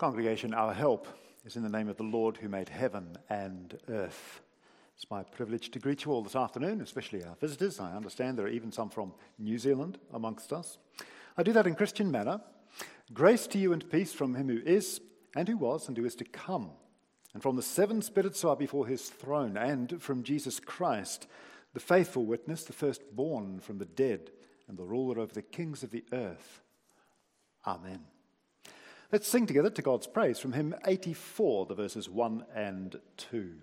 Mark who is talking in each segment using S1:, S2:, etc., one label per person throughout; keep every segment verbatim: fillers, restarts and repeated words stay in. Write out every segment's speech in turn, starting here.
S1: Congregation, our help is in the name of the Lord who made heaven and earth. It's my privilege to greet you all this afternoon, especially our visitors. I understand there are even some from New Zealand amongst us. I do that in Christian manner. Grace to you and peace from him who is, and who was, and who is to come, and from the seven spirits who are before his throne, and from Jesus Christ, the faithful witness, the firstborn from the dead, and the ruler over the kings of the earth. Amen. Let's sing together to God's praise from hymn eighty-four, the verses one and two.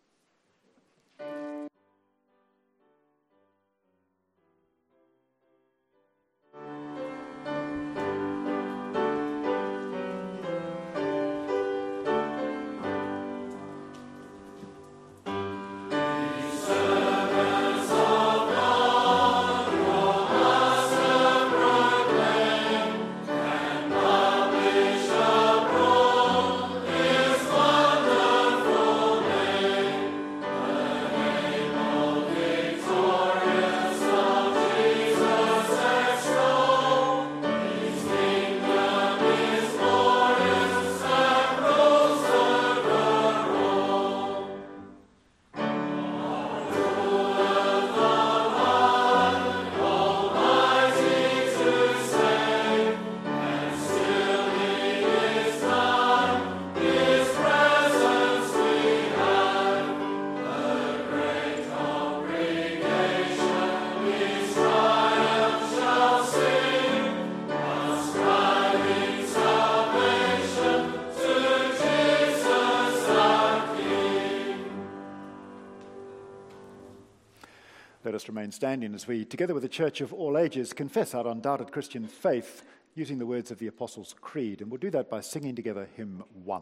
S1: Let us remain standing as we, together with the Church of all ages, confess our undoubted Christian faith using the words of the Apostles' Creed. And we'll do that by singing together hymn one.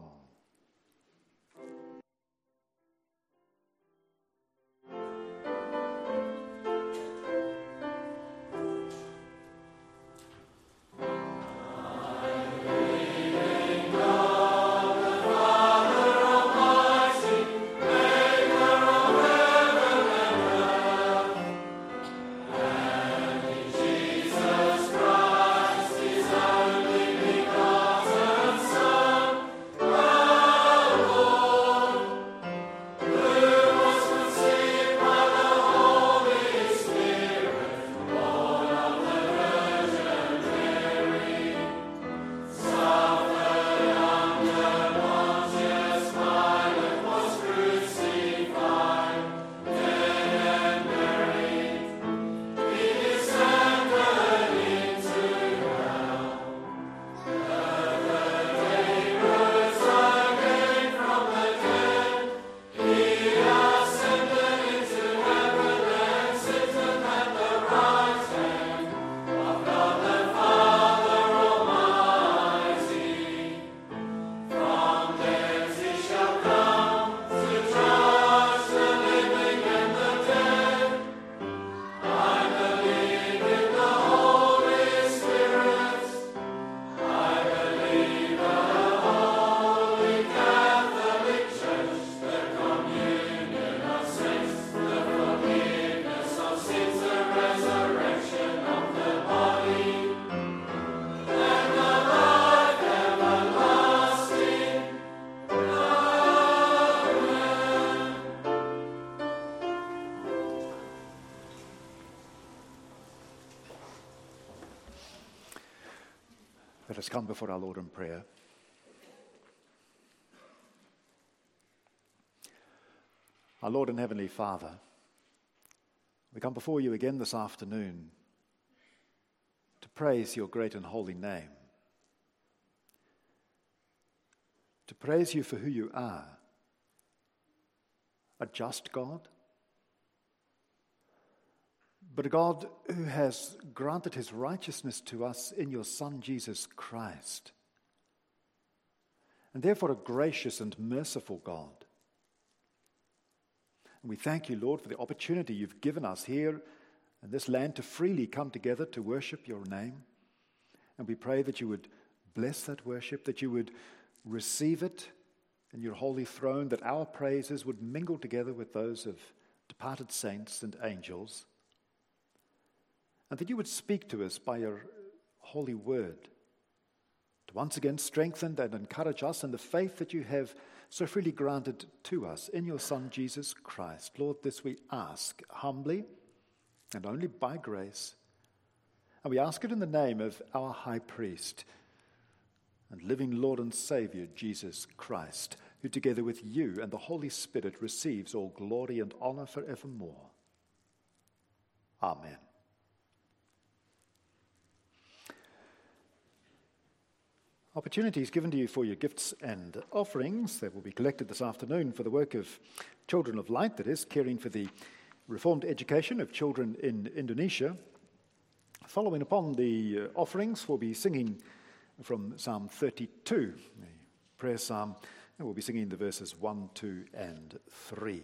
S1: Let us come before our Lord in prayer. Our Lord and Heavenly Father, we come before you again this afternoon to praise your great and holy name, to praise you for who you are, a just God, but a God who has granted his righteousness to us in your Son, Jesus Christ, and therefore a gracious and merciful God. And we thank you, Lord, for the opportunity you've given us here in this land to freely come together to worship your name. And we pray that you would bless that worship, that you would receive it in your holy throne, that our praises would mingle together with those of departed saints and angels, and that you would speak to us by your holy word, to once again strengthen and encourage us in the faith that you have so freely granted to us in your Son, Jesus Christ. Lord, this we ask humbly and only by grace. And we ask it in the name of our high priest and living Lord and Saviour, Jesus Christ, who together with you and the Holy Spirit receives all glory and honour forevermore. Amen. Opportunities given to you for your gifts and offerings that will be collected this afternoon for the work of Children of Light, that is, caring for the reformed education of children in Indonesia. Following upon the uh, offerings, we'll be singing from Psalm thirty-two, the prayer psalm, and we'll be singing the verses one, two, and three.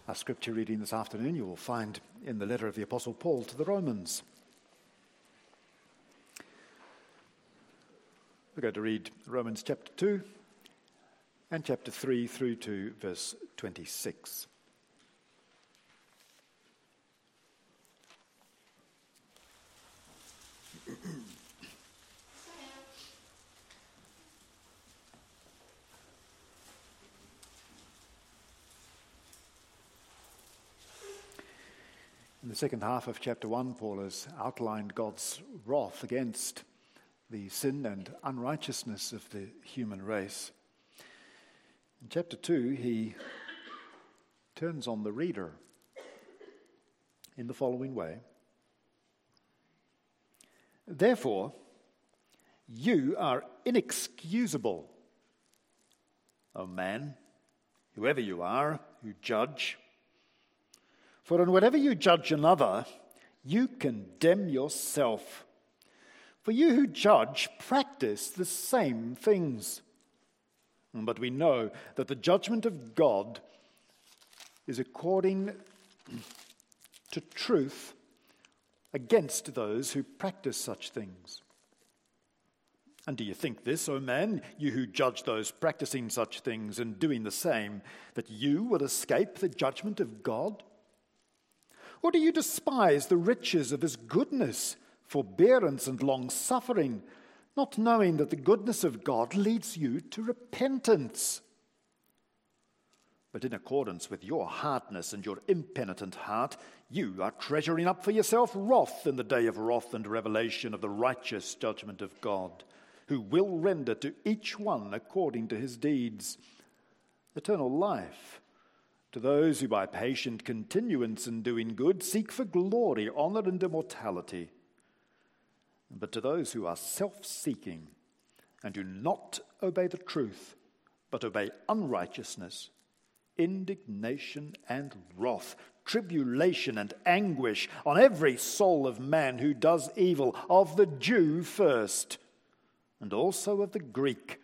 S1: Our scripture reading this afternoon you will find in the letter of the Apostle Paul to the Romans. We're going to read Romans chapter two and chapter three through to verse twenty-six. In the second half of chapter one, Paul has outlined God's wrath against the sin and unrighteousness of the human race. In chapter two, he turns on the reader in the following way. Therefore, you are inexcusable, O man, whoever you are, who judge. For in whatever you judge another, you condemn yourself. For you who judge practice the same things. But we know that the judgment of God is according to truth against those who practice such things. And do you think this, O man, you who judge those practicing such things and doing the same, that you will escape the judgment of God? Or do you despise the riches of his goodness, forbearance and long-suffering, not knowing that the goodness of God leads you to repentance? But in accordance with your hardness and your impenitent heart, you are treasuring up for yourself wrath in the day of wrath and revelation of the righteous judgment of God, who will render to each one according to his deeds eternal life, to those who by patient continuance in doing good seek for glory, honor, and immortality. But to those who are self-seeking and do not obey the truth, but obey unrighteousness, indignation and wrath, tribulation and anguish on every soul of man who does evil, of the Jew first, and also of the Greek.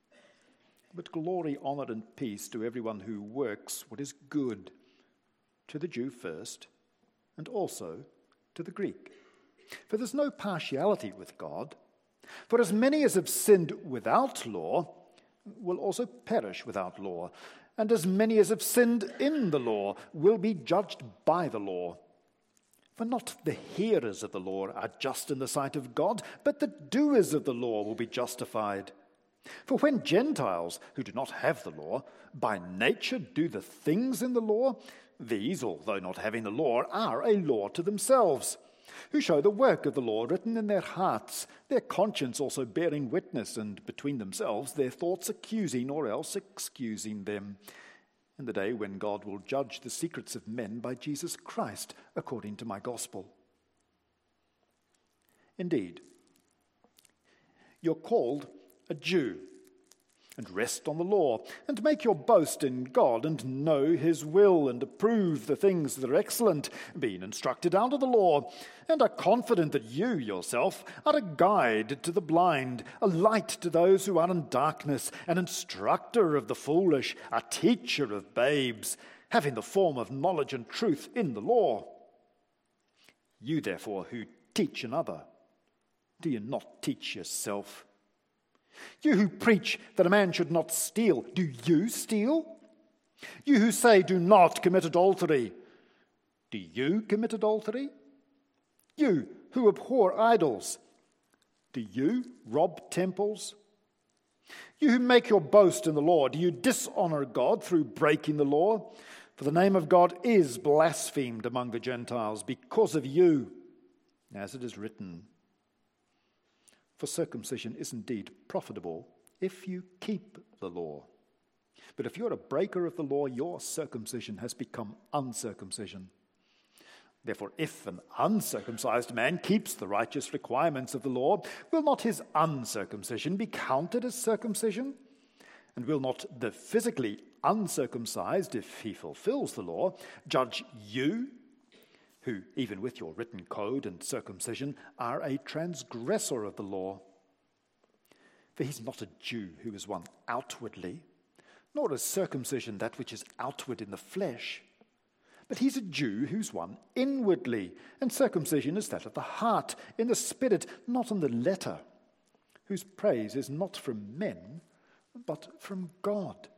S1: But glory, honor, and peace to everyone who works what is good, to the Jew first, and also to the Greek. For there's no partiality with God. For as many as have sinned without law will also perish without law, and as many as have sinned in the law will be judged by the law. For not the hearers of the law are just in the sight of God, but the doers of the law will be justified. For when Gentiles, who do not have the law, by nature do the things in the law, these, although not having the law, are a law to themselves, who show the work of the law written in their hearts, their conscience also bearing witness, and between themselves their thoughts accusing or else excusing them, in the day when God will judge the secrets of men by Jesus Christ, according to my gospel. Indeed, you're called a Jew, and rest on the law, and make your boast in God, and know his will, and approve the things that are excellent, being instructed out of the law, and are confident that you yourself are a guide to the blind, a light to those who are in darkness, an instructor of the foolish, a teacher of babes, having the form of knowledge and truth in the law. You therefore who teach another, do you not teach yourself? You who preach that a man should not steal, do you steal? You who say do not commit adultery, do you commit adultery? You who abhor idols, do you rob temples? You who make your boast in the law, do you dishonor God through breaking the law? For the name of God is blasphemed among the Gentiles because of you, as it is written. For circumcision is indeed profitable if you keep the law. But if you're a breaker of the law, your circumcision has become uncircumcision. Therefore, if an uncircumcised man keeps the righteous requirements of the law, will not his uncircumcision be counted as circumcision? And will not the physically uncircumcised, if he fulfills the law, judge you, who, even with your written code and circumcision, are a transgressor of the law? For he's not a Jew who is one outwardly, nor is circumcision that which is outward in the flesh, But he's a Jew who's one inwardly, and circumcision is that of the heart, in the spirit, not in the letter, whose praise is not from men, but from God.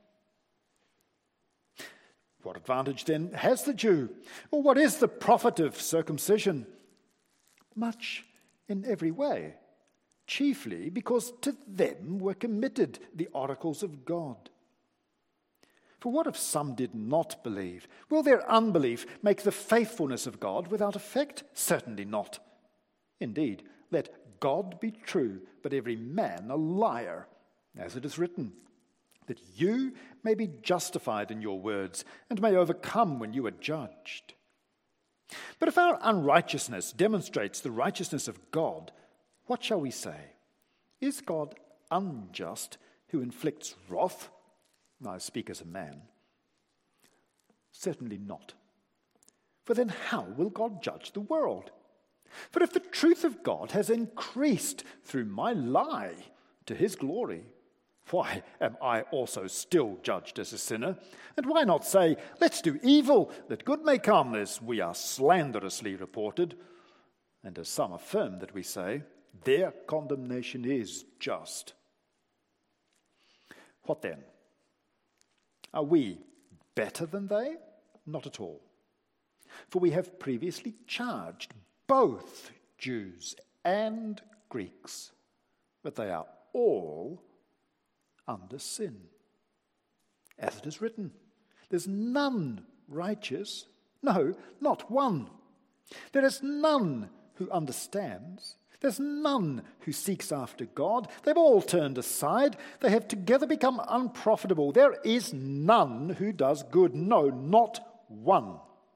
S1: What advantage then has the Jew? Or what is the profit of circumcision? Much in every way, chiefly because to them were committed the oracles of God. For what if some did not believe? Will their unbelief make the faithfulness of God without effect? Certainly not. Indeed, let God be true, but every man a liar, as it is written, that you may be justified in your words and may overcome when you are judged. But if our unrighteousness demonstrates the righteousness of God, what shall we say? Is God unjust who inflicts wrath? I speak as a man. Certainly not. For then how will God judge the world? For if the truth of God has increased through my lie to his glory, why am I also still judged as a sinner? And why not say, let's do evil, that good may come, as we are slanderously reported? And as some affirm that we say, their condemnation is just. What then? Are we better than they? Not at all. For we have previously charged both Jews and Greeks that they are all under sin. As it is written, there's none righteous, no, not one. There is none who understands. There's none who seeks after God. They've all turned aside. They have together become unprofitable. There is none who does good. No, not one.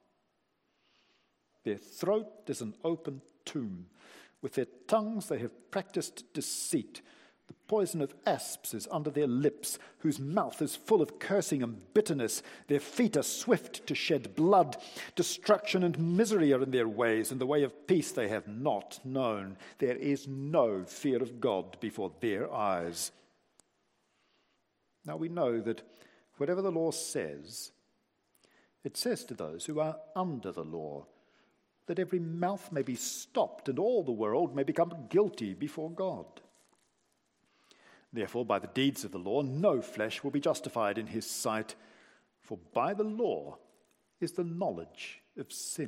S1: Their throat is an open tomb. With their tongues they have practiced deceit. The poison of asps is under their lips, whose mouth is full of cursing and bitterness. Their feet are swift to shed blood. Destruction and misery are in their ways, and the way of peace they have not known. There is no fear of God before their eyes. Now we know that whatever the law says, it says to those who are under the law, that every mouth may be stopped and all the world may become guilty before God. Therefore, by the deeds of the law, no flesh will be justified in his sight, for by the law is the knowledge of sin.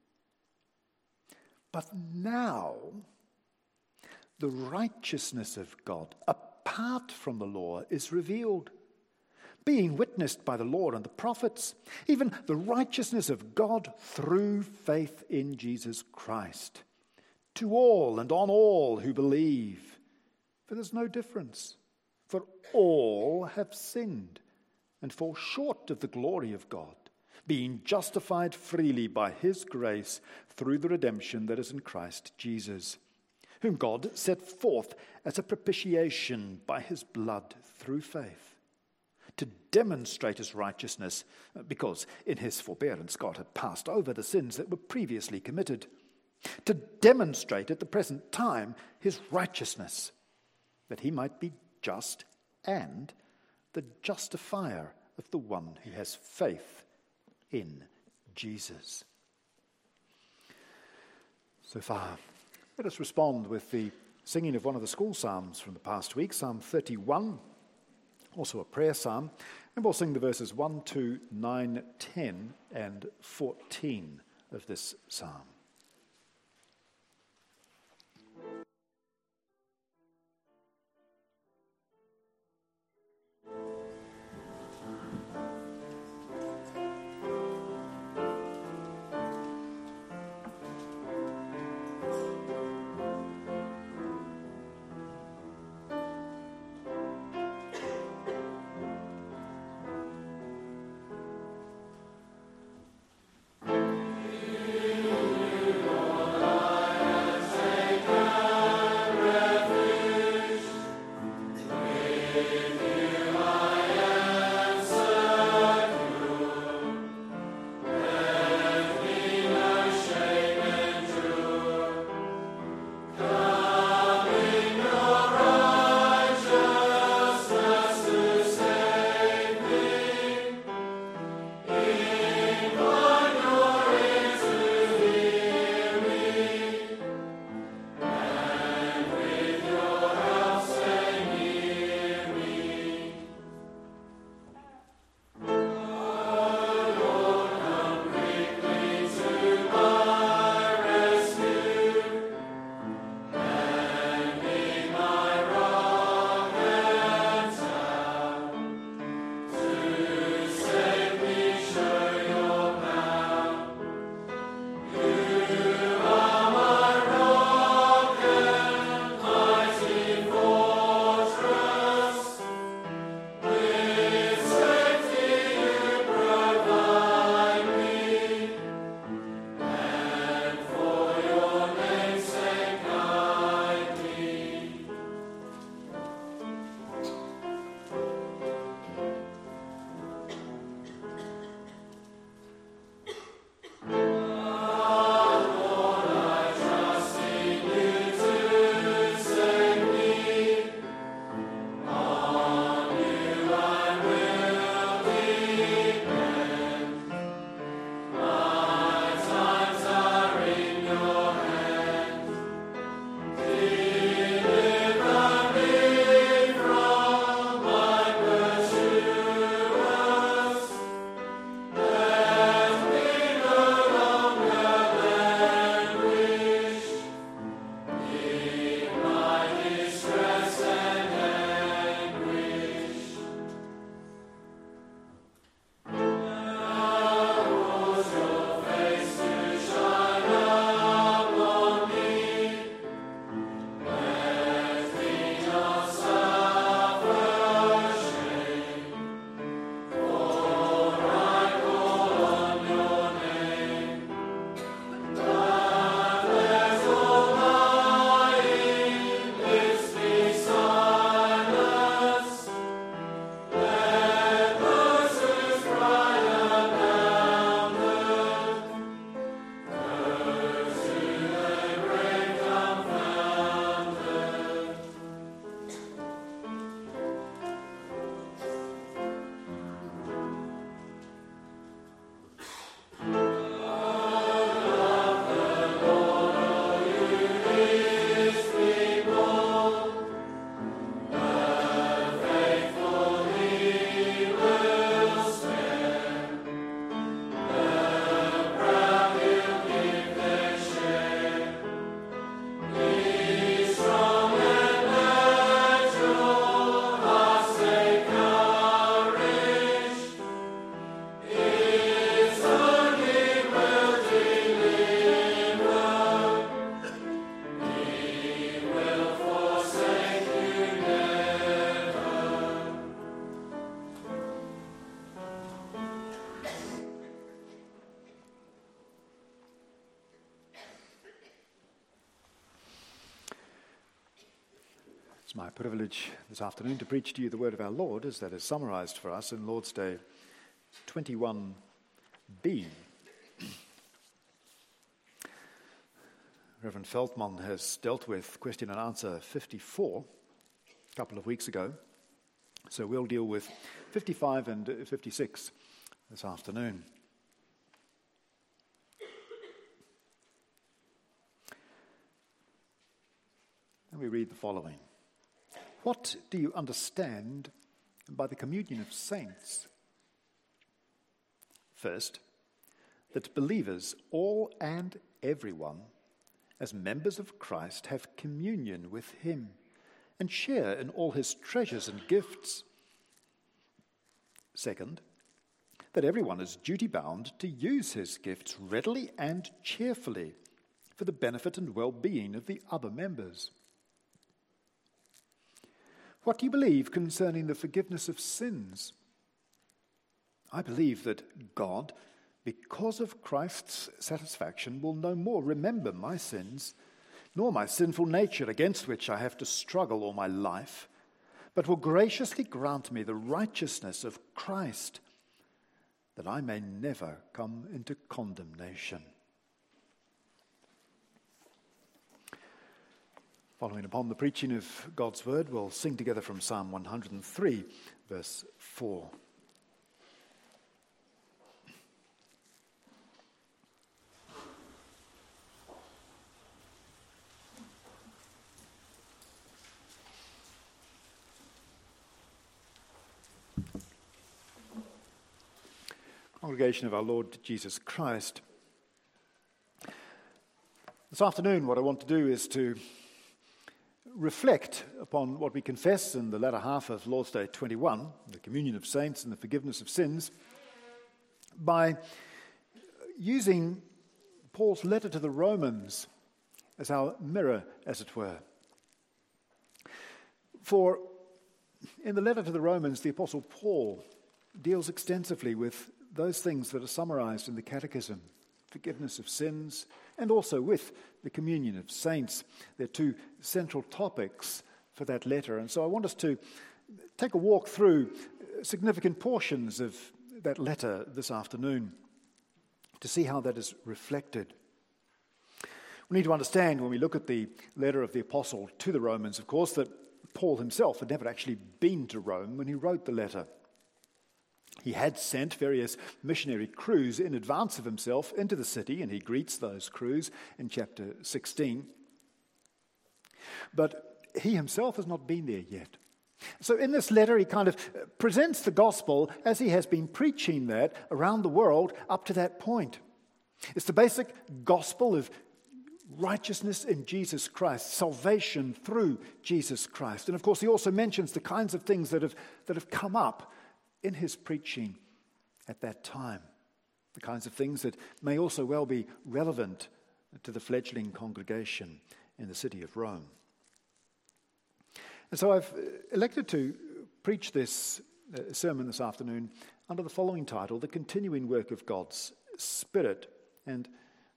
S1: But now, the righteousness of God, apart from the law, is revealed, being witnessed by the law and the prophets, even the righteousness of God through faith in Jesus Christ, to all and on all who believe. For there's no difference, for all have sinned and fall short of the glory of God, being justified freely by his grace through the redemption that is in Christ Jesus, whom God set forth as a propitiation by his blood through faith, to demonstrate his righteousness, because in his forbearance God had passed over the sins that were previously committed, to demonstrate at the present time his righteousness, that he might be just and the justifier of the one who has faith in Jesus. So far, let us respond with the singing of one of the school psalms from the past week, Psalm thirty-one, also a prayer psalm, and we'll sing the verses one, two, nine, ten, and fourteen of this psalm.
S2: Amen.
S1: It's my privilege this afternoon to preach to you the word of our Lord as that is summarized for us in Lord's Day twenty-one b. Reverend Feldman has dealt with question and answer fifty-four a couple of weeks ago, so we'll deal with fifty-five and fifty-six this afternoon. And we read the following. What do you understand by the communion of saints? First, that believers, all and everyone, as members of Christ, have communion with him and share in all his treasures and gifts. Second, that everyone is duty-bound to use his gifts readily and cheerfully for the benefit and well-being of the other members. What do you believe concerning the forgiveness of sins? I believe that God, because of Christ's satisfaction, will no more remember my sins, nor my sinful nature against which I have to struggle all my life, but will graciously grant me the righteousness of Christ, that I may never come into condemnation. Following upon the preaching of God's word, we'll sing together from Psalm one hundred three, verse four. Congregation of our Lord Jesus Christ. This afternoon, what I want to do is to reflect upon what we confess in the latter half of Lord's Day twenty-one, the communion of saints and the forgiveness of sins, by using Paul's letter to the Romans as our mirror, as it were. For in the letter to the Romans, the Apostle Paul deals extensively with those things that are summarized in the Catechism, forgiveness of sins, and also with the communion of saints. They're two central topics for that letter. And so I want us to take a walk through significant portions of that letter this afternoon to see how that is reflected. We need to understand when we look at the letter of the Apostle to the Romans, of course, that Paul himself had never actually been to Rome when he wrote the letter. He had sent various missionary crews in advance of himself into the city, and he greets those crews in chapter sixteen. But he himself has not been there yet. So in this letter, he kind of presents the gospel as he has been preaching that around the world up to that point. It's the basic gospel of righteousness in Jesus Christ, salvation through Jesus Christ. And of course, he also mentions the kinds of things that have that have come up in his preaching at that time, the kinds of things that may also well be relevant to the fledgling congregation in the city of Rome. And so I've elected to preach this uh, sermon this afternoon under the following title, The Continuing Work of God's Spirit. And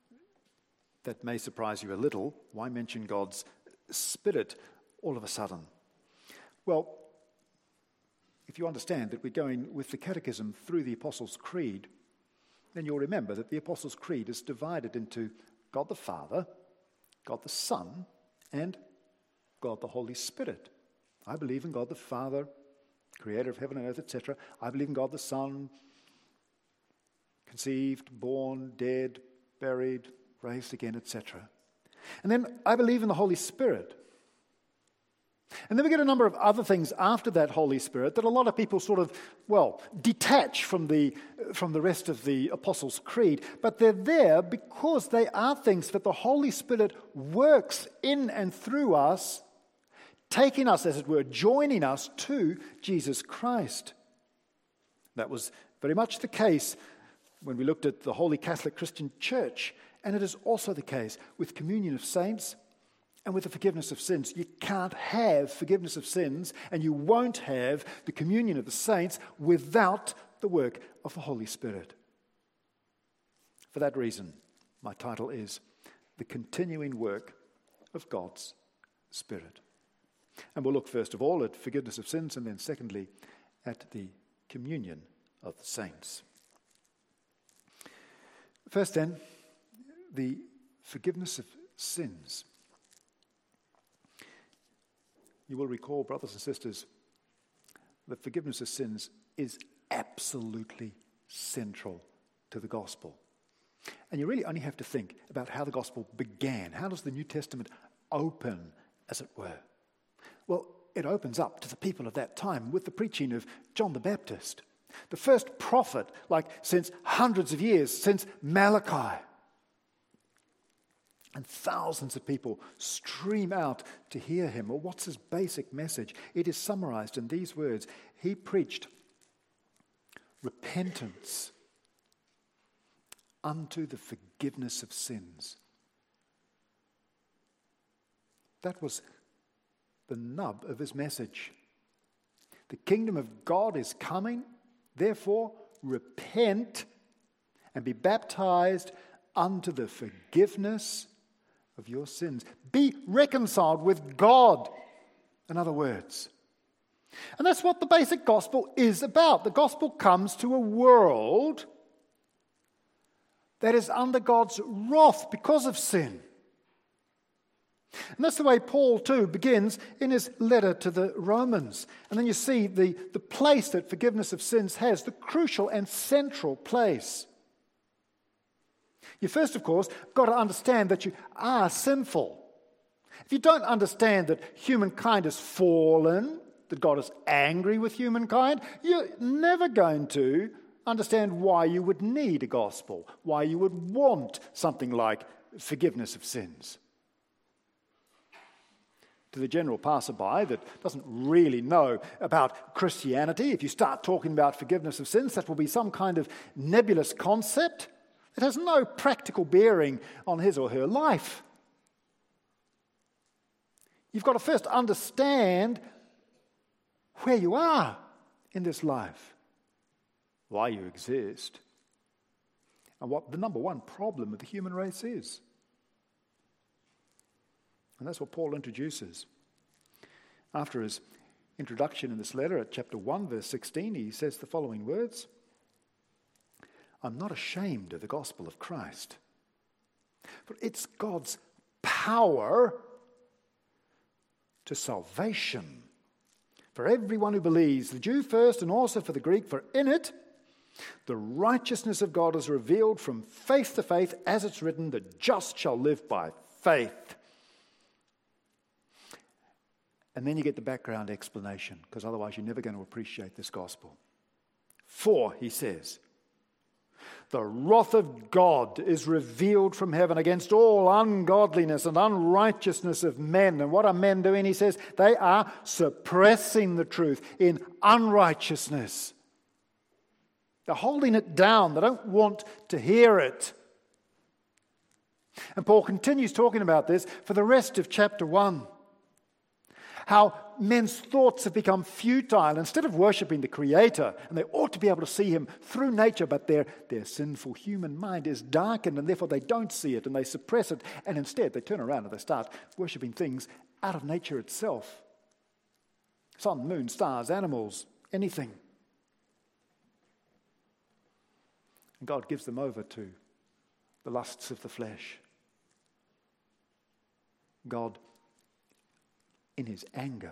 S1: that may surprise you a little. Why mention God's Spirit all of a sudden? Well, if you understand that we're going with the Catechism through the Apostles' Creed, then you'll remember that the Apostles' Creed is divided into God the Father, God the Son, and God the Holy Spirit. I believe in God the Father, creator of heaven and earth, et cetera. I believe in God the Son, conceived, born, dead, buried, raised again, et cetera. And then I believe in the Holy Spirit. And then we get a number of other things after that Holy Spirit that a lot of people sort of, well, detach from the from the rest of the Apostles' Creed. But they're there because they are things that the Holy Spirit works in and through us, taking us, as it were, joining us to Jesus Christ. That was very much the case when we looked at the Holy Catholic Christian Church. And it is also the case with communion of saints and with the forgiveness of sins. You can't have forgiveness of sins, and you won't have the communion of the saints without the work of the Holy Spirit. For that reason, my title is The Continuing Work of God's Spirit. And we'll look first of all at forgiveness of sins, and then secondly at the communion of the saints. First then, the forgiveness of sins. You will recall, brothers and sisters, that forgiveness of sins is absolutely central to the gospel. And you really only have to think about how the gospel began. How does the New Testament open, as it were? Well, it opens up to the people of that time with the preaching of John the Baptist, the first prophet, like since hundreds of years, since Malachi. And thousands of people stream out to hear him. Well, what's his basic message? It is summarized in these words. He preached repentance unto the forgiveness of sins. That was the nub of his message. The kingdom of God is coming, therefore repent and be baptized unto the forgiveness of your sins. Be reconciled with God, in other words. And that's what the basic gospel is about. The gospel comes to a world that is under God's wrath because of sin. And that's the way Paul, too, begins in his letter to the Romans. And then you see the, the place that forgiveness of sins has, the crucial and central place. You first, of course, got to understand that you are sinful. If you don't understand that humankind is fallen, that God is angry with humankind, you're never going to understand why you would need a gospel, why you would want something like forgiveness of sins. To the general passerby that doesn't really know about Christianity, if you start talking about forgiveness of sins, that will be some kind of nebulous concept. It has no practical bearing on his or her life. You've got to first understand where you are in this life, why you exist, and what the number one problem of the human race is. And that's what Paul introduces. After his introduction in this letter at chapter one, verse sixteen, he says the following words: I'm not ashamed of the gospel of Christ, for it's God's power to salvation for everyone who believes, the Jew first and also for the Greek, for in it the righteousness of God is revealed from faith to faith, as it's written, the just shall live by faith. And then you get the background explanation, because otherwise you're never going to appreciate this gospel. For, he says, the wrath of God is revealed from heaven against all ungodliness and unrighteousness of men. And what are men doing? He says they are suppressing the truth in unrighteousness. They're holding it down. They don't want to hear it. And Paul continues talking about this for the rest of chapter one. How men's thoughts have become futile. Instead of worshipping the Creator, and they ought to be able to see Him through nature, but their, their sinful human mind is darkened, and therefore they don't see it, and they suppress it, and instead they turn around and they start worshipping things out of nature itself. Sun, moon, stars, animals, anything. And God gives them over to the lusts of the flesh. God, in his anger.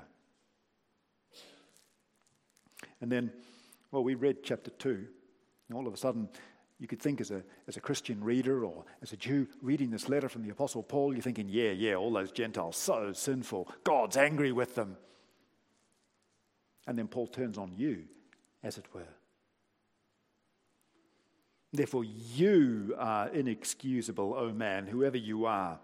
S1: And then, well, we read chapter two, and all of a sudden you could think as a as a Christian reader or as a Jew reading this letter from the Apostle Paul, you're thinking, yeah, yeah, all those Gentiles, so sinful. God's angry with them. And then Paul turns on you, as it were. Therefore, you are inexcusable, O man, whoever you are.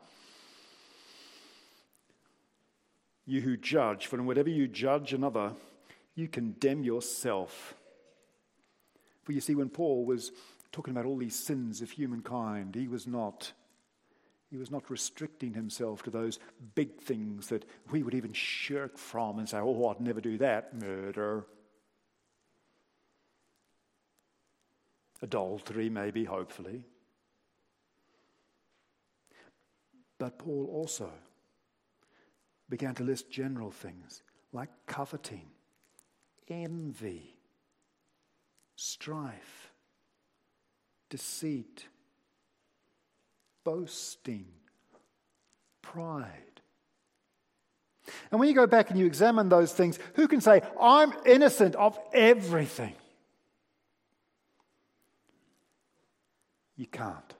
S1: You who judge, for in whatever you judge another, you condemn yourself. For you see, when Paul was talking about all these sins of humankind, he was not, he was not restricting himself to those big things that we would even shirk from and say, oh, I'd never do that. Murder. Adultery, maybe, hopefully. But Paul also began to list general things like coveting, envy, strife, deceit, boasting, pride. And when you go back and you examine those things, who can say, I'm innocent of everything? You can't.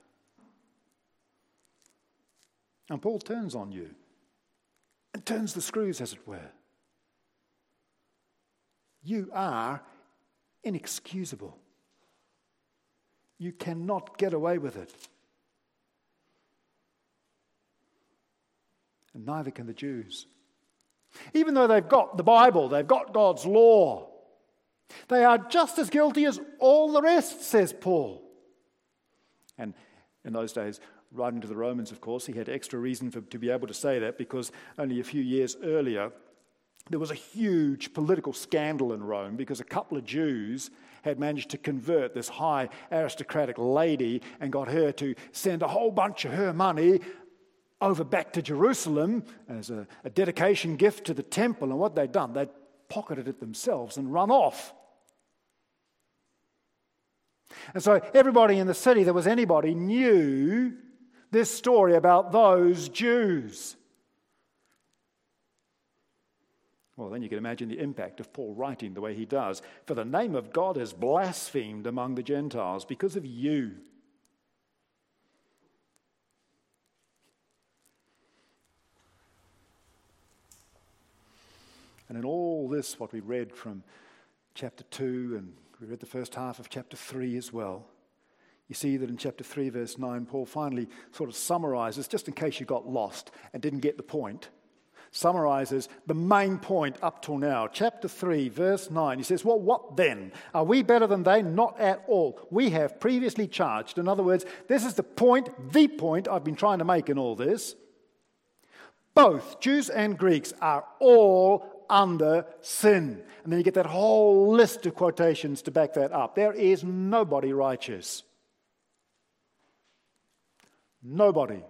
S1: And Paul turns on you and turns the screws, as it were. You are inexcusable. You cannot get away with it. And neither can the Jews. Even though they've got the Bible, they've got God's law, they are just as guilty as all the rest, says Paul. And in those days, writing to the Romans, of course, he had extra reason for, to be able to say that, because only a few years earlier, there was a huge political scandal in Rome because a couple of Jews had managed to convert this high aristocratic lady and got her to send a whole bunch of her money over back to Jerusalem as a, a dedication gift to the temple. And what they'd done, they'd pocketed it themselves and run off. And so everybody in the city that was anybody knew this story about those Jews. Well, then you can imagine the impact of Paul writing the way he does. For the name of God is blasphemed among the Gentiles because of you. And in all this, what we read from chapter two, and we read the first half of chapter three as well, you see that in chapter three, verse nine, Paul finally sort of summarizes, just in case you got lost and didn't get the point, summarizes the main point up till now. Chapter three, verse nine, he says, well, what then? Are we better than they? Not at all. We have previously charged. In other words, this is the point, the point I've been trying to make in all this. Both Jews and Greeks are all under sin. And then you get that whole list of quotations to back that up. There is nobody righteous. Nobody.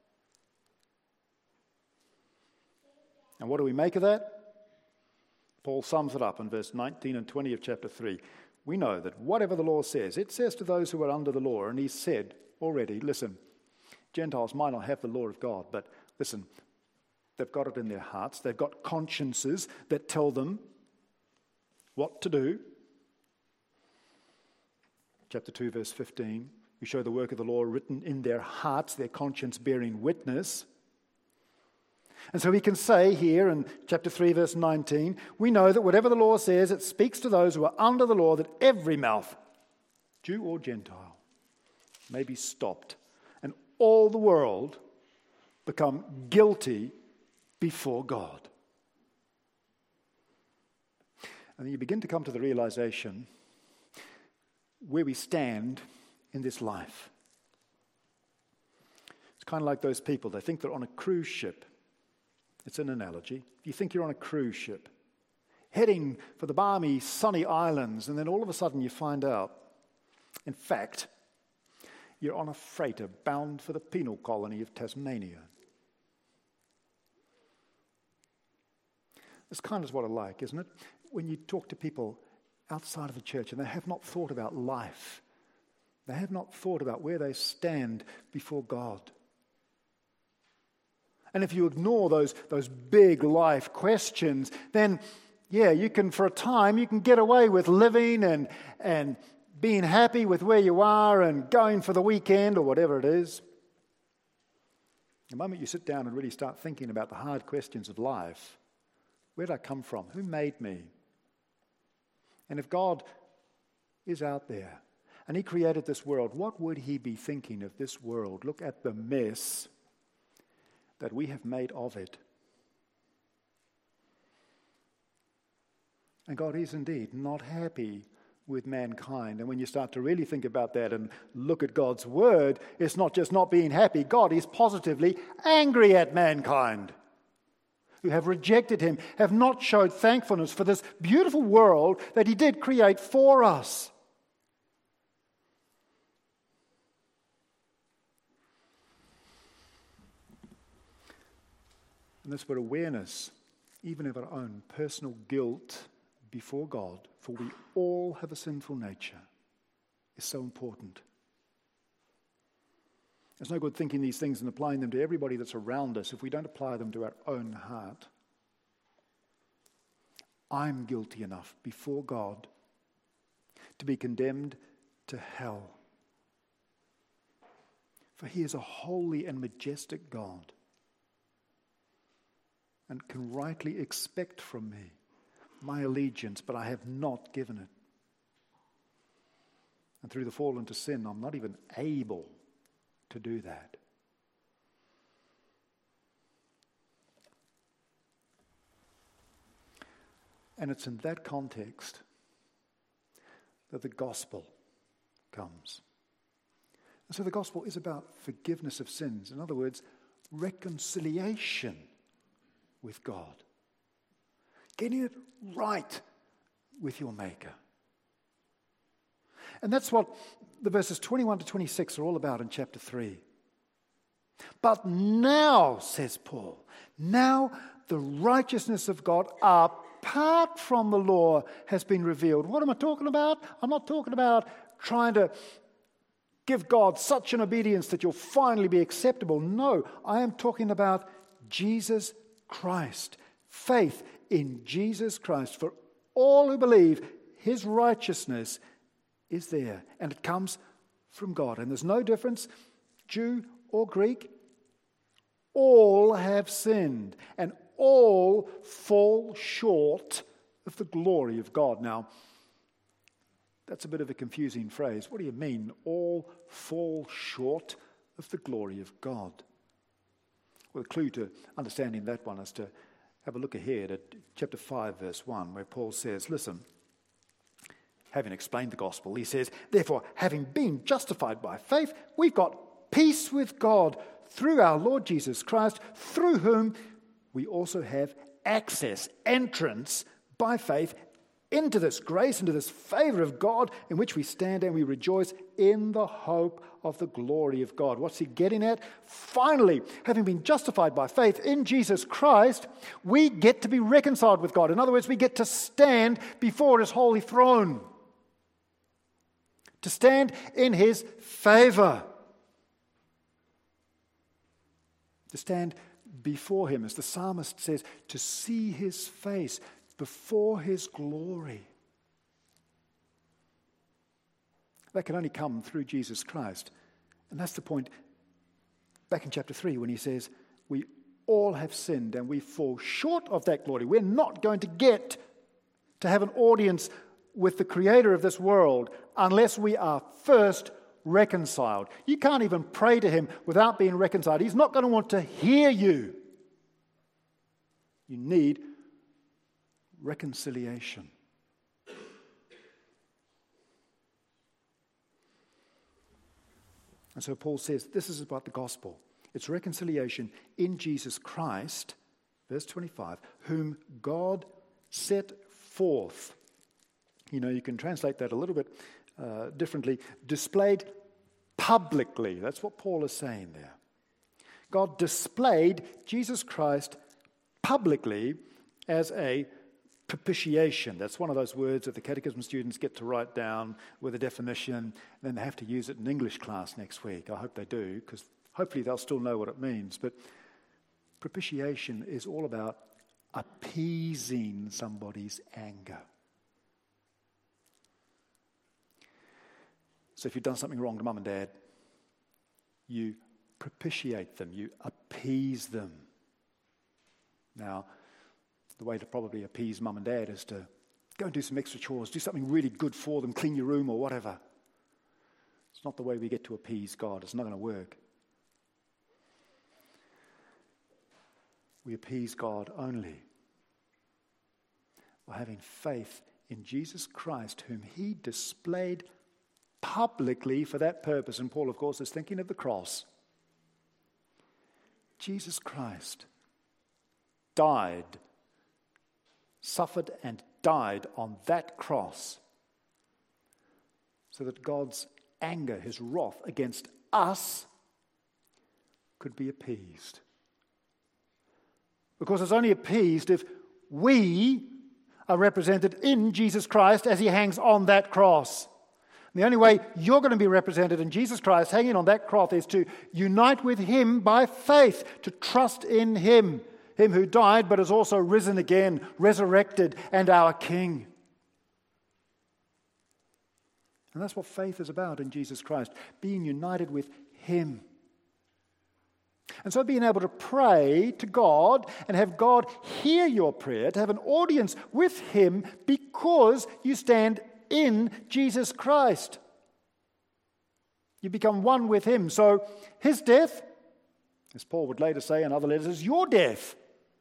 S1: And what do we make of that? Paul sums it up in verse nineteen and twenty of chapter three. We know that whatever the law says, it says to those who are under the law, and he said already, listen, Gentiles might not have the law of God, but listen, they've got it in their hearts. They've got consciences that tell them what to do. Chapter two, verse fifteen. We show the work of the law written in their hearts, their conscience bearing witness. And so we can say here in chapter three, verse nineteen, we know that whatever the law says, it speaks to those who are under the law, that every mouth, Jew or Gentile, may be stopped, and all the world become guilty before God. And then you begin to come to the realization where we stand in this life. It's kind of like those people. They think they're on a cruise ship. It's an analogy. You think you're on a cruise ship, heading for the balmy, sunny islands, and then all of a sudden you find out, in fact, you're on a freighter bound for the penal colony of Tasmania. It's kind of what I like, isn't it? When you talk to people outside of the church and they have not thought about life, they have not thought about where they stand before God. And if you ignore those, those big life questions, then, yeah, you can, for a time, you can get away with living and, and being happy with where you are and going for the weekend or whatever it is. The moment you sit down and really start thinking about the hard questions of life, where did I come from? Who made me? And if God is out there and he created this world, what would he be thinking of this world? Look at the mess that we have made of it. And God is indeed not happy with mankind. And when you start to really think about that and look at God's word, it's not just not being happy. God is positively angry at mankind, who have rejected him, have not showed thankfulness for this beautiful world that he did create for us. And that's where awareness, even of our own personal guilt before God, for we all have a sinful nature, is so important. It's no good thinking these things and applying them to everybody that's around us if we don't apply them to our own heart. I'm guilty enough before God to be condemned to hell. For he is a holy and majestic God and can rightly expect from me my allegiance, but I have not given it. And through the fall into sin, I'm not even able to do that. And it's in that context that the gospel comes. And so the gospel is about forgiveness of sins. In other words, reconciliation with God. Getting it right with your Maker. And that's what the verses twenty-one to twenty-six are all about in chapter three. But now, says Paul, now the righteousness of God apart from the law has been revealed. What am I talking about? I'm not talking about trying to give God such an obedience that you'll finally be acceptable. No, I am talking about Jesus Christ. Faith in Jesus Christ. For all who believe, his righteousness is there. And it comes from God. And there's no difference, Jew or Greek. All have sinned. And all fall short of the glory of God. Now, that's a bit of a confusing phrase. What do you mean, all fall short of the glory of God? Well, the clue to understanding that one is to have a look ahead at chapter five, verse one, where Paul says, listen, having explained the gospel, he says, therefore, having been justified by faith, we've got peace with God through our Lord Jesus Christ, through whom we also have access, entrance by faith into this grace, into this favor of God in which we stand and we rejoice in the hope of the glory of God. What's he getting at? Finally, having been justified by faith in Jesus Christ, we get to be reconciled with God. In other words, we get to stand before his holy throne, to stand in his favor, to stand before him, as the psalmist says, to see his face before his glory. That can only come through Jesus Christ. And that's the point back in chapter three when he says, we all have sinned and we fall short of that glory. We're not going to get to have an audience with the creator of this world unless we are first reconciled. You can't even pray to him without being reconciled. He's not going to want to hear you. You need reconciliation. And so Paul says this is about the gospel. It's reconciliation in Jesus Christ, verse twenty-five, whom God set forth. You know, you can translate that a little bit uh, differently. Displayed publicly. That's what Paul is saying there. God displayed Jesus Christ publicly as a propitiation. That's one of those words that the catechism students get to write down with a definition, and then they have to use it in English class next week. I hope they do, because hopefully they'll still know what it means. But propitiation is all about appeasing somebody's anger. So if you've done something wrong to mum and dad, you propitiate them, you appease them. Now, the way to probably appease mum and dad is to go and do some extra chores, do something really good for them, clean your room or whatever. It's not the way we get to appease God. It's not going to work. We appease God only by having faith in Jesus Christ, whom he displayed publicly for that purpose. And Paul, of course, is thinking of the cross. Jesus Christ died, suffered and died on that cross so that God's anger, his wrath against us could be appeased. because it's only appeased if we are represented in Jesus Christ as he hangs on that cross. And the only way you're going to be represented in Jesus Christ hanging on that cross is to unite with him by faith, to trust in him, him who died but is also risen again, resurrected, and our King. And that's what faith is about in Jesus Christ, being united with him. And so being able to pray to God and have God hear your prayer, to have an audience with him because you stand in Jesus Christ. You become one with him. So his death, as Paul would later say in other letters, is your death.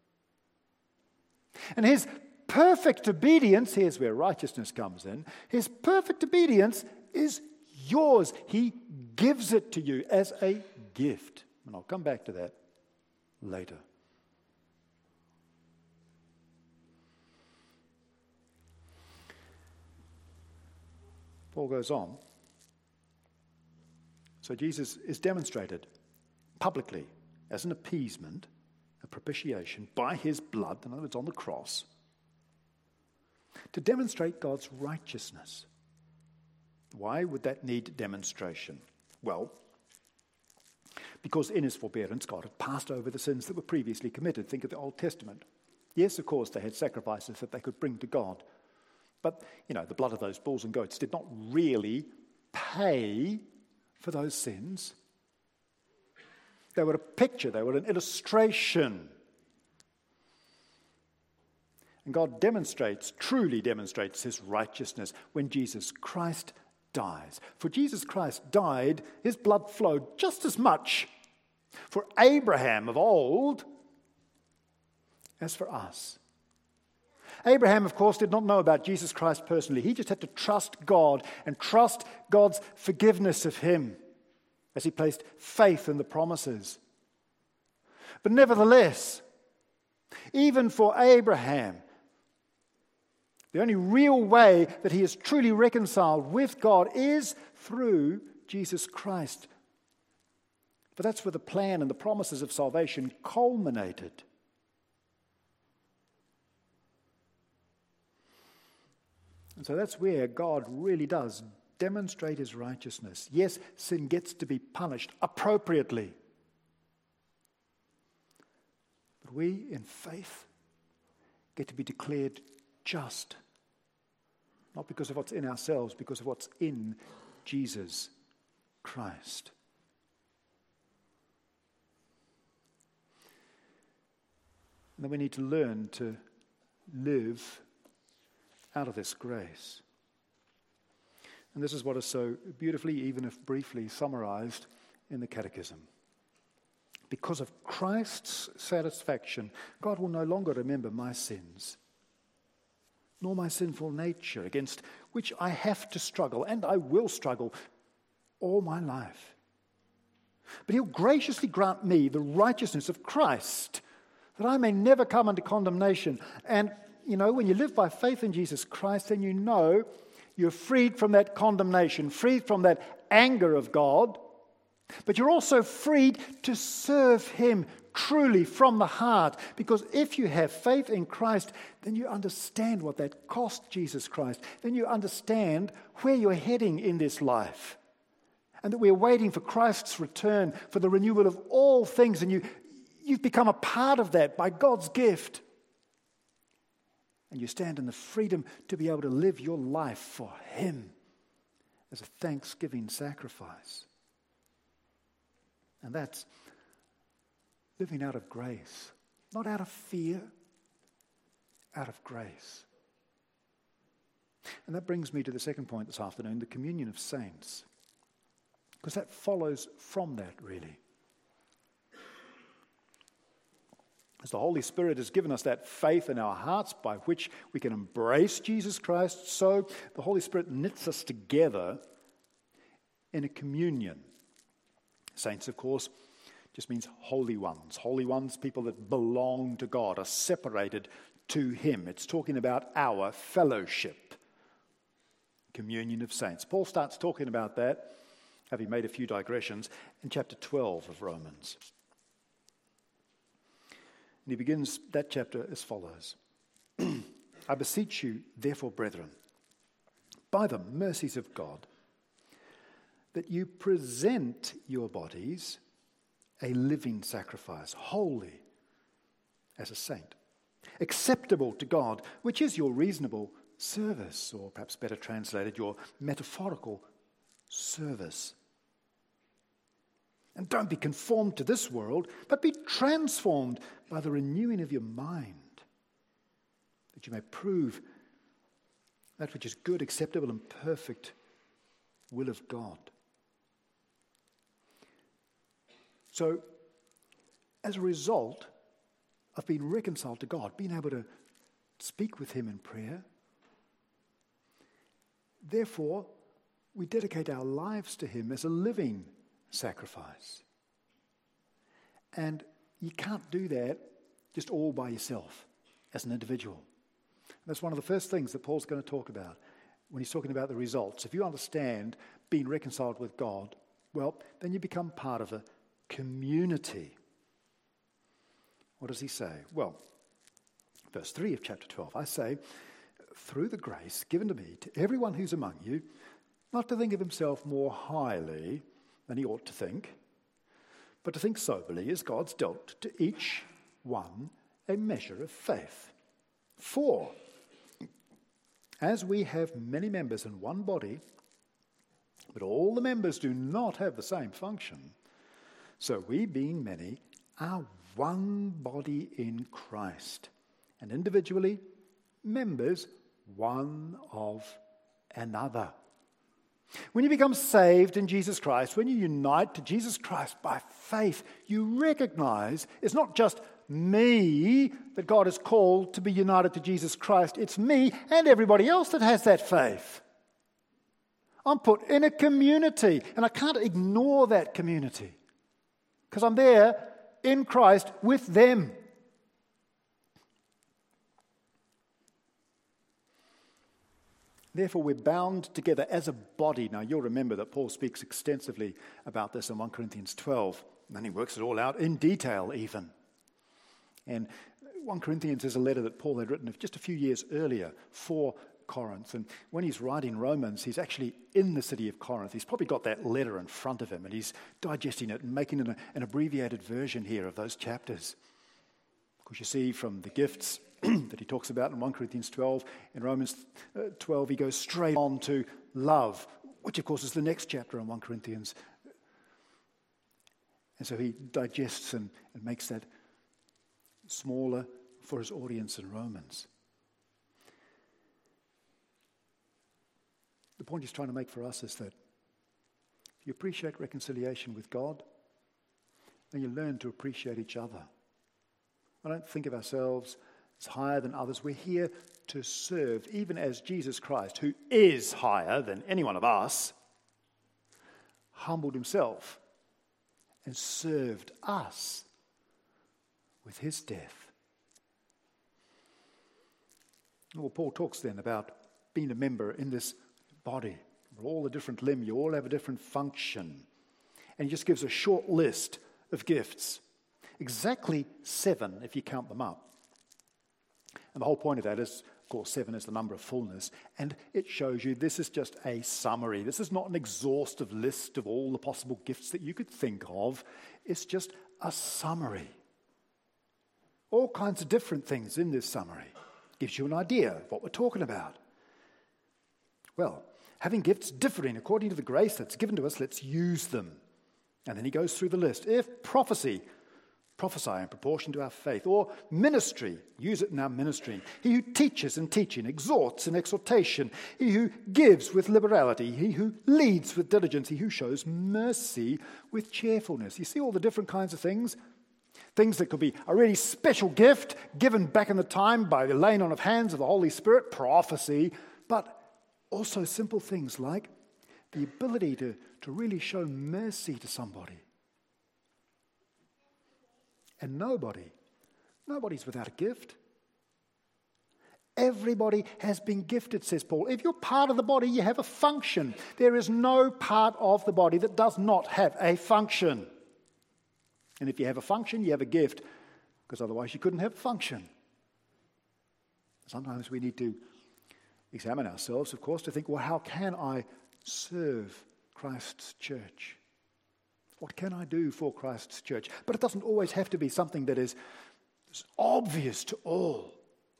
S1: And his perfect obedience, here's where righteousness comes in, his perfect obedience is yours. He gives it to you as a gift. And I'll come back to that later. Paul goes on. So Jesus is demonstrated publicly as an appeasement, a propitiation by his blood, in other words, on the cross, to demonstrate God's righteousness. Why would that need demonstration? Well, because in his forbearance, God had passed over the sins that were previously committed. Think of the Old Testament. Yes, of course, they had sacrifices that they could bring to God. But, you know, the blood of those bulls and goats did not really pay for those sins. They were a picture, they were an illustration. And God demonstrates, truly demonstrates his righteousness when Jesus Christ dies. For Jesus Christ died, his blood flowed just as much for Abraham of old as for us. Abraham, of course, did not know about Jesus Christ personally. He just had to trust God and trust God's forgiveness of him as he placed faith in the promises. But nevertheless, even for Abraham, the only real way that he is truly reconciled with God is through Jesus Christ. For that's where the plan and the promises of salvation culminated. And so that's where God really does demonstrate his righteousness. Yes, sin gets to be punished appropriately. But we, in faith, get to be declared just. Not because of what's in ourselves, because of what's in Jesus Christ. And then we need to learn to live out of this grace. And this is what is so beautifully, even if briefly, summarized in the Catechism. Because of Christ's satisfaction, God will no longer remember my sins, nor my sinful nature, against which I have to struggle, and I will struggle all my life. But he'll graciously grant me the righteousness of Christ, that I may never come under condemnation. And, you know, when you live by faith in Jesus Christ, then you know you're freed from that condemnation, freed from that anger of God, but you're also freed to serve him truly from the heart. Because if you have faith in Christ, then you understand what that cost Jesus Christ. Then you understand where you're heading in this life. And that we're waiting for Christ's return, for the renewal of all things. And you, you've become a part of that by God's gift. And you stand in the freedom to be able to live your life for him as a thanksgiving sacrifice. And that's living out of grace, not out of fear, out of grace. And that brings me to the second point this afternoon, the communion of saints. Because that follows from that, really. As the Holy Spirit has given us that faith in our hearts by which we can embrace Jesus Christ, so the Holy Spirit knits us together in a communion. Saints, of course, just means holy ones. Holy ones, people that belong to God, are separated to him. It's talking about our fellowship. Communion of saints. Paul starts talking about that, having made a few digressions, in chapter twelve of Romans. And he begins that chapter as follows. I beseech you, therefore, brethren, by the mercies of God, that you present your bodies a living sacrifice, holy as a saint, acceptable to God, which is your reasonable service, or perhaps better translated, your metaphorical service. And don't be conformed to this world, but be transformed by the renewing of your mind, that you may prove that which is good, acceptable, and perfect will of God. So, as a result of being reconciled to God, being able to speak with him in prayer, therefore, we dedicate our lives to him as a living sacrifice. And you can't do that just all by yourself as an individual. And that's one of the first things that Paul's going to talk about when he's talking about the results. If you understand being reconciled with God, well, then you become part of a community. What does he say? Well, verse three of chapter twelve, I say, through the grace given to me, to everyone who's among you, not to think of himself more highly than he ought to think, but to think soberly as God's dealt to each one a measure of faith. For, as we have many members in one body, but all the members do not have the same function, so we, being many, are one body in Christ, and individually members one of another. When you become saved in Jesus Christ, when you unite to Jesus Christ by faith, you recognize it's not just me that God has called to be united to Jesus Christ. It's me and everybody else that has that faith. I'm put in a community, and I can't ignore that community because I'm there in Christ with them. Therefore, we're bound together as a body. Now, you'll remember that Paul speaks extensively about this in First Corinthians twelve, and then he works it all out in detail even. And First Corinthians is a letter that Paul had written just a few years earlier for Corinth. And when he's writing Romans, he's actually in the city of Corinth. He's probably got that letter in front of him, and he's digesting it and making an, an abbreviated version here of those chapters. Because you see from the gifts that he talks about in First Corinthians twelve, in Romans twelve he goes straight on to love, which of course is the next chapter in First Corinthians. And so he digests and, and makes that smaller for his audience in Romans. The point he's trying to make for us is that if you appreciate reconciliation with God, then you learn to appreciate each other. I don't think of ourselves as higher than others. We're here to serve, even as Jesus Christ, who is higher than any one of us, humbled himself and served us with his death. Well, Paul talks then about being a member in this body. We're all a different limb. You all have a different function. And he just gives a short list of gifts. Exactly seven, if you count them up. And the whole point of that is, of course, seven is the number of fullness. And it shows you this is just a summary. This is not an exhaustive list of all the possible gifts that you could think of. It's just a summary. All kinds of different things in this summary. Gives you an idea of what we're talking about. Well, having gifts differing according to the grace that's given to us, let's use them. And then he goes through the list. If prophecy, prophesy in proportion to our faith. Or ministry, use it in our ministry. He who teaches in teaching, exhorts in exhortation. He who gives with liberality. He who leads with diligence. He who shows mercy with cheerfulness. You see all the different kinds of things? Things that could be a really special gift given back in the time by the laying on of hands of the Holy Spirit, prophecy, but also simple things like the ability to, to really show mercy to somebody. And nobody, nobody's without a gift. Everybody has been gifted, says Paul. If you're part of the body, you have a function. There is no part of the body that does not have a function. And if you have a function, you have a gift. because otherwise you couldn't have a function. Sometimes we need to examine ourselves, of course, to think, well, how can I serve Christ's church? What can I do for Christ's church? But it doesn't always have to be something that is obvious to all.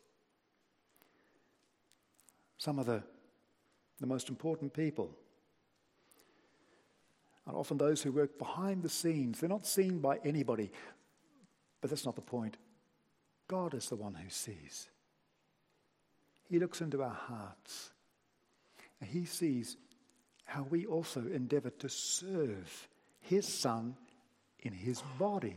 S1: Some of the, the most important people are often those who work behind the scenes. They're not seen by anybody, but that's not the point. God is the one who sees. He looks into our hearts, and he sees how we also endeavor to serve his Son in his body.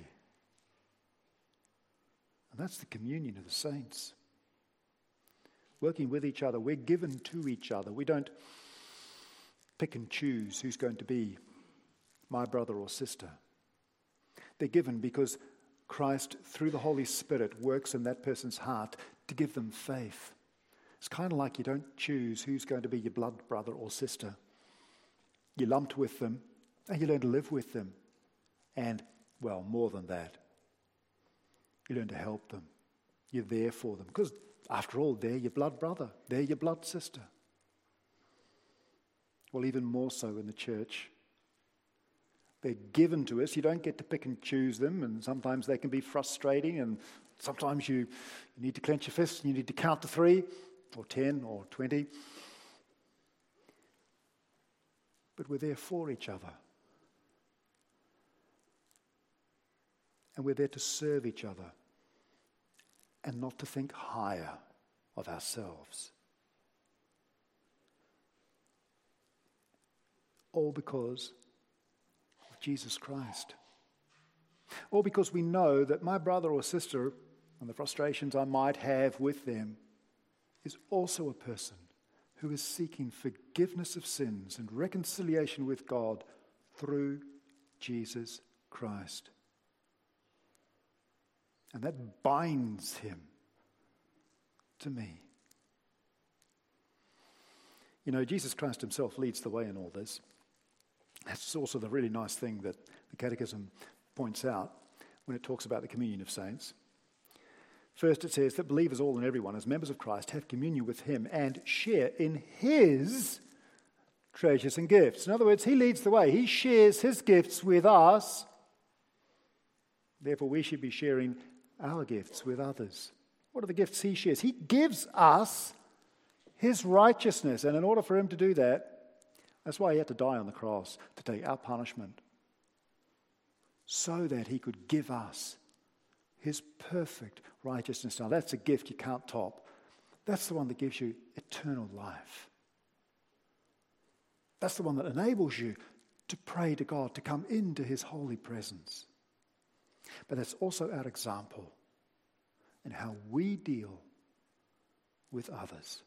S1: And that's the communion of the saints. Working with each other, we're given to each other. We don't pick and choose who's going to be my brother or sister. They're given because Christ, through the Holy Spirit, works in that person's heart to give them faith. It's kind of like you don't choose who's going to be your blood brother or sister. You're lumped with them, and you learn to live with them. And, well, more than that, you learn to help them. You're there for them. Because, after all, they're your blood brother. They're your blood sister. Well, even more so in the church. They're given to us. You don't get to pick and choose them, and sometimes they can be frustrating, and sometimes you, you need to clench your fists, and you need to count to three, or ten, or twenty. But we're there for each other. And we're there to serve each other and not to think higher of ourselves. All because of Jesus Christ. All because we know that my brother or sister and the frustrations I might have with them is also a person who is seeking forgiveness of sins and reconciliation with God through Jesus Christ. And that binds him to me. You know, Jesus Christ himself leads the way in all this. That's also the really nice thing that the Catechism points out when it talks about the communion of saints. First, it says that believers, all and everyone, as members of Christ, have communion with him and share in his treasures and gifts. In other words, he leads the way. He shares his gifts with us. Therefore, we should be sharing our gifts with others. What are the gifts he shares? He gives us his righteousness. And in order for him to do that, that's why he had to die on the cross, to take our punishment, so that he could give us his perfect righteousness. Now, that's a gift you can't top. That's the one that gives you eternal life. That's the one that enables you to pray to God, to come into his holy presence. But that's also our example in how we deal with others.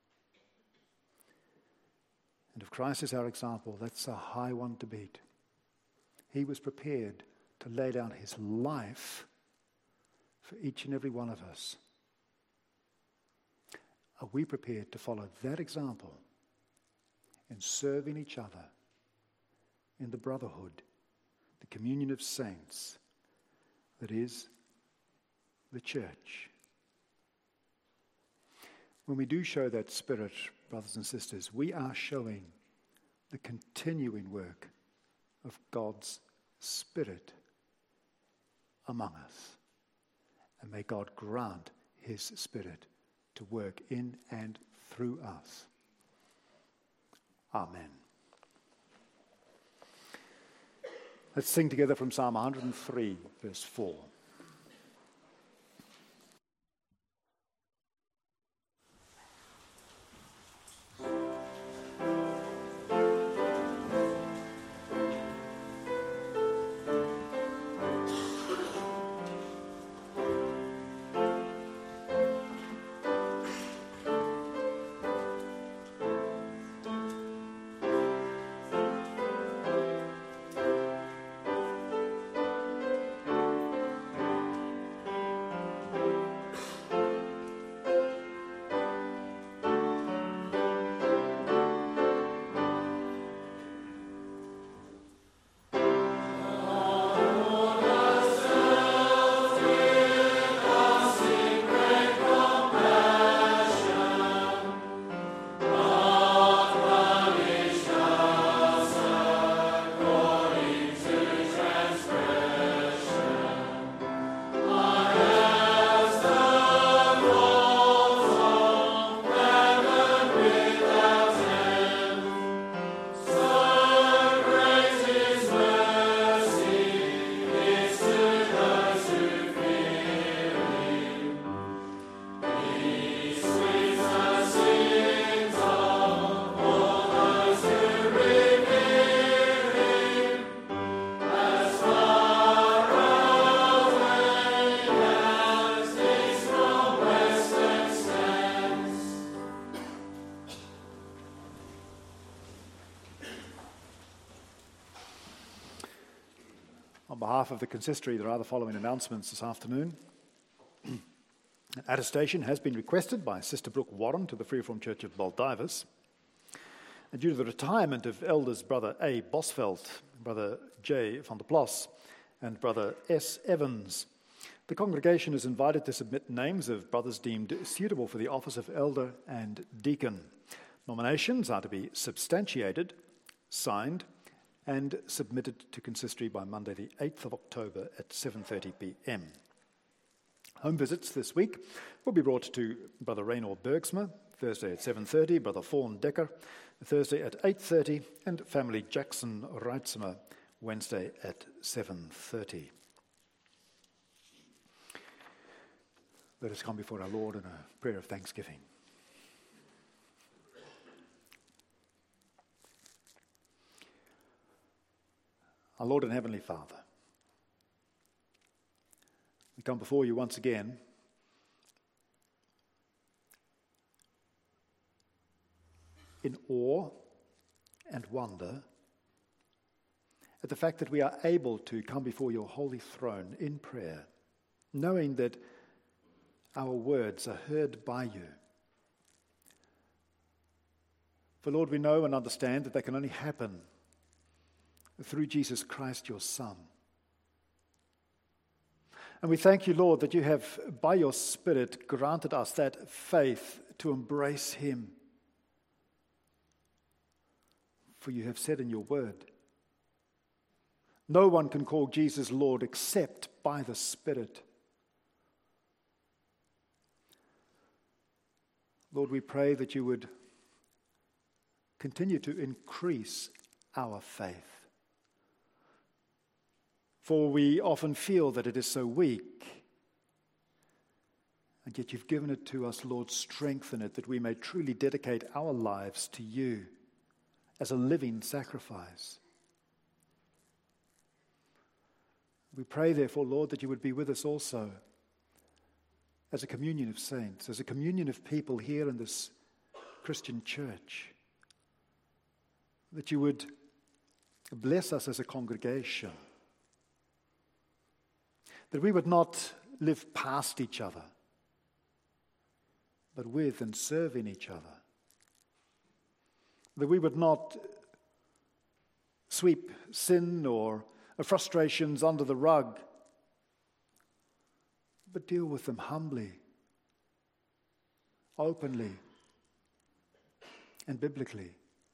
S1: And if Christ is our example, that's a high one to beat. He was prepared to lay down his life for each and every one of us. Are we prepared to follow that example in serving each other in the brotherhood, the communion of saints that is the church? When we do show that spirit, brothers and sisters, we are showing the continuing work of God's Spirit among us. And may God grant his Spirit to work in and through us. Amen. Let's sing together from Psalm one hundred three, verse four. On behalf of the consistory, there are the following announcements this afternoon. An attestation has been requested by Sister Brooke Warren to the Free Reformed Church of Baldivis. And due to the retirement of elders Brother A. Bosveld, Brother J. van der Plas, and Brother S. Evans, the congregation is invited to submit names of brothers deemed suitable for the office of elder and deacon. Nominations are to be substantiated, signed, and submitted to consistory by Monday the eighth of October at seven thirty p.m. Home visits this week will be brought to Brother Raynor Bergsma, Thursday at seven thirty, Brother Fawn Decker, Thursday at eight thirty, and family Jackson Reitzema, Wednesday at seven thirty. Let us come before our Lord in a prayer of thanksgiving. Our Lord and Heavenly Father, we come before you once again in awe and wonder at the fact that we are able to come before your holy throne in prayer, knowing that our words are heard by you. For Lord, we know and understand that that can only happen through Jesus Christ, your Son. And we thank you, Lord, that you have, by your Spirit, granted us that faith to embrace him. For you have said in your word, no one can call Jesus Lord except by the Spirit. Lord, we pray that you would continue to increase our faith. For we often feel that it is so weak. And yet you've given it to us, Lord. Strengthen it that we may truly dedicate our lives to you as a living sacrifice. We pray, therefore, Lord, that you would be with us also as a communion of saints, as a communion of people here in this Christian church. That you would bless us as a congregation. That we would not live past each other, but with and serving each other. That we would not sweep sin or frustrations under the rug, but deal with them humbly, openly, and biblically.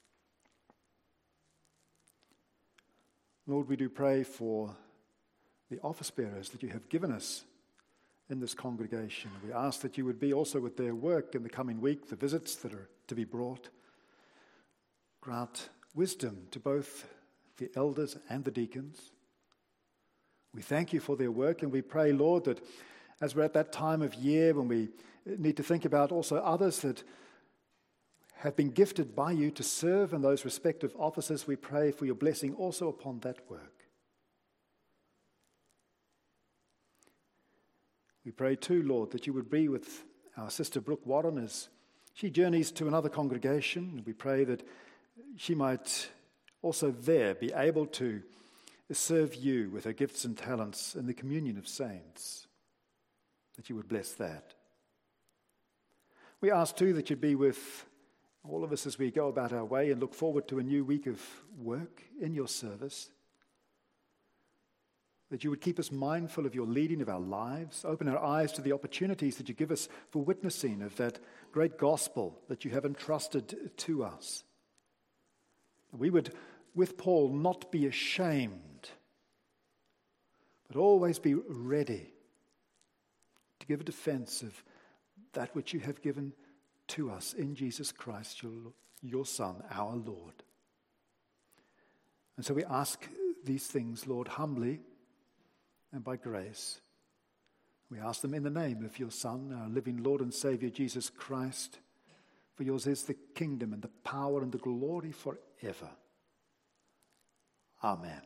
S1: Lord, we do pray for the office bearers that you have given us in this congregation. We ask that you would be also with their work in the coming week, the visits that are to be brought. Grant wisdom to both the elders and the deacons. We thank you for their work, and we pray, Lord, that as we're at that time of year when we need to think about also others that have been gifted by you to serve in those respective offices, we pray for your blessing also upon that work. We pray too, Lord, that you would be with our sister Brooke Warren as she journeys to another congregation. We pray that she might also there be able to serve you with her gifts and talents in the communion of saints, that you would bless that. We ask too that you'd be with all of us as we go about our way and look forward to a new week of work in your service. That you would keep us mindful of your leading of our lives, open our eyes to the opportunities that you give us for witnessing of that great gospel that you have entrusted to us. We would, with Paul, not be ashamed, but always be ready to give a defense of that which you have given to us in Jesus Christ, your, your Son, our Lord. And so we ask these things, Lord, humbly, and by grace. We ask them in the name of your Son, our living Lord and Savior, Jesus Christ. For yours is the kingdom and the power and the glory forever. Amen.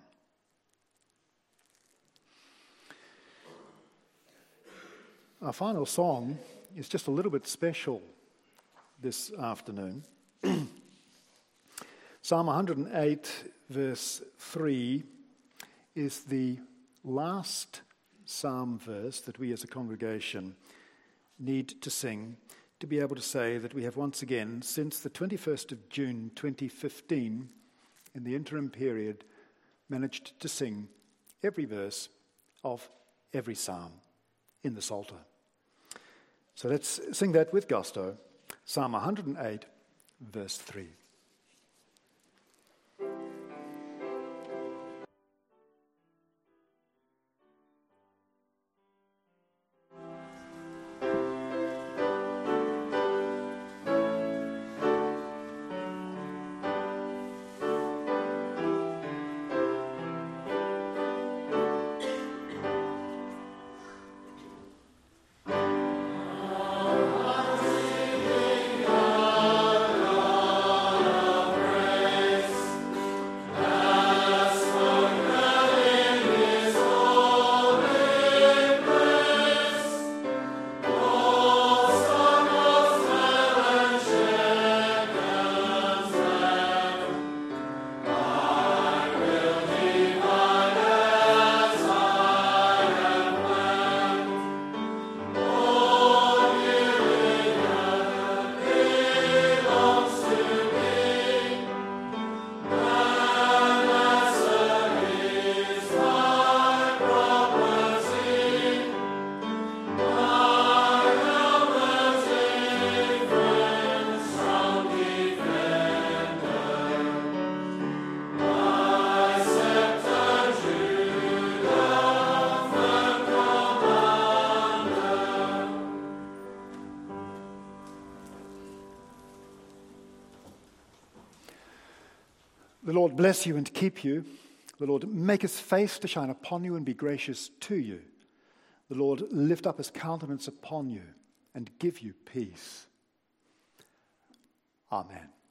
S1: Our final song is just a little bit special this afternoon. Psalm one hundred eight, verse three, is the last psalm verse that we as a congregation need to sing to be able to say that we have once again, since the twenty-first of June twenty fifteen, in the interim period, managed to sing every verse of every psalm in the Psalter. So let's sing that with gusto. Psalm one hundred eight, verse three. The Lord bless you and keep you. The Lord make his face to shine upon you and be gracious to you. The Lord lift up his countenance upon you and give you peace. Amen.